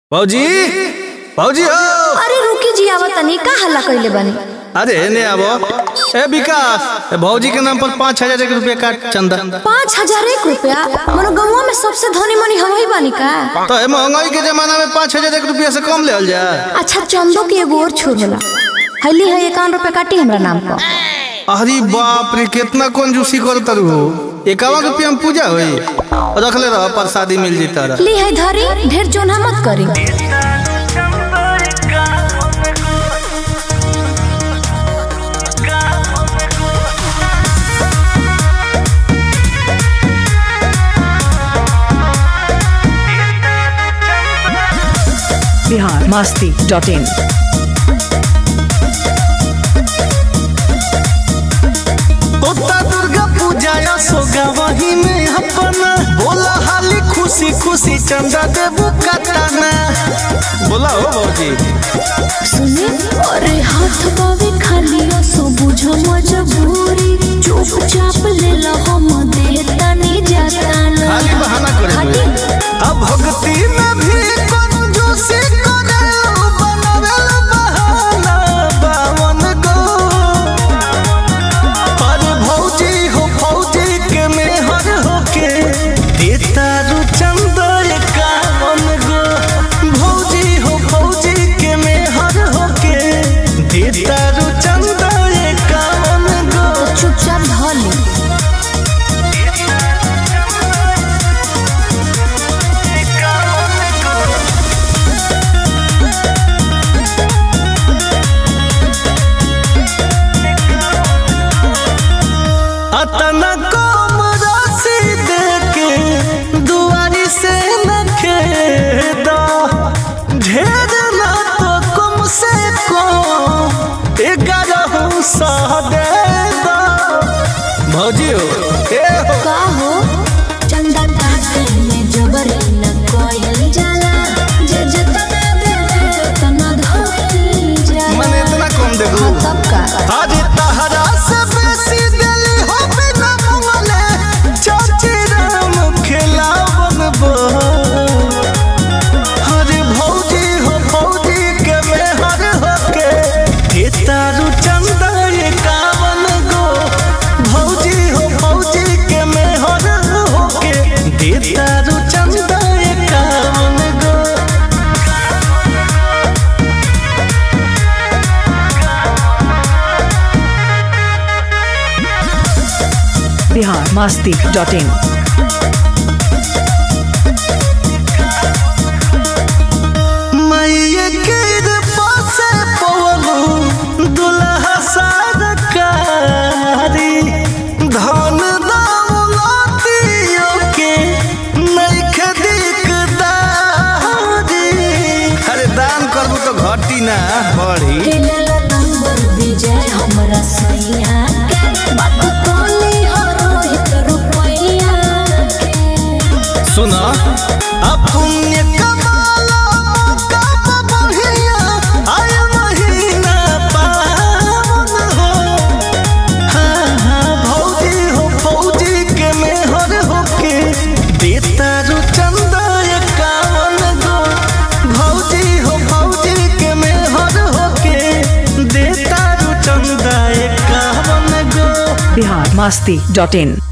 भौजी भौजी हो। अरे रुकी जी आवत तनी का हल्ला कइले बानी। अरे ने आवो ए विकास भौजी के नाम पर 5000 रुपया काट चंदा। 5001 रुपया मनो गौवा में सबसे धनी मनी हमही बानी का। तो महंगाई के जमाना में 5000 रुपया से कम लेवल जा। अच्छा चंदो के एगो और छोड़ होला हल्ली है 51 रुपया काटी हमरा नाम पर। अरे बाप रे कितना कंजूसी करत हो। 51 रुपया में पूजा होई रख ले रहा प्रसादी मिल जीता रहा। ली है धरी ढेर जोना मत करी। biharmasti.in दुर्गा पूजा सोगा वही में अपना बोला हाली खुशी खुशी चंदा देबू कतना। बोला हो भौजी सुने अरे हाथ बावे खाली सो बुझो मजबूरी चुपचाप ले लो हम देता नहीं जाता ना। खाली बहाना करे अब भक्ति में भी कंजूसी करे बनावेल बहाना बावन गो। अरे भौजी हो भौजी के मेहर होके देता रु चंदा 51 गो। भौजी हो भौजी के मेहर होके देता रु चंदा 51 गो। चुपचाप धली अतना कम राशि देके दुआरी से न खेदा ढेर ना तो कम से कम 11 सौ दे दो। भौजी हो ए हो का हो चंदा काटे में जबरी न कोयल जाला जे जतना दे तना धोई जाला। मैंने इतना कम दे दूं तब का आज तहरा से बेसी दिली हो बिना मंगले चाची राम खिलावन बो। अरे भौजी हो भौजी के मेहर होके देता रु चंदा 51 गो। भौजी हो भौजी के मेहर होके देता रु चंदा 51 गो। biharmasti.in मैया के पासे पवलू दुल्हा सरकारी धन दौलतियों के नइखे दिकदारी। अरे दान करबू तो घटी ना बढ़ी। केला नंबर विजय हमरा सैया के बात कोली हो रोहित रुपैया के। सुना अब पुण्य कमाला कब बढ़िया आय महीना पावन हो। हाँ हाँ भौजी हो भौजी के मेहर होके देता रु चंदा 51 गो। भौजी हो भौजी के मेहर होके देता रु चंदा 51 गो। biharmasti.in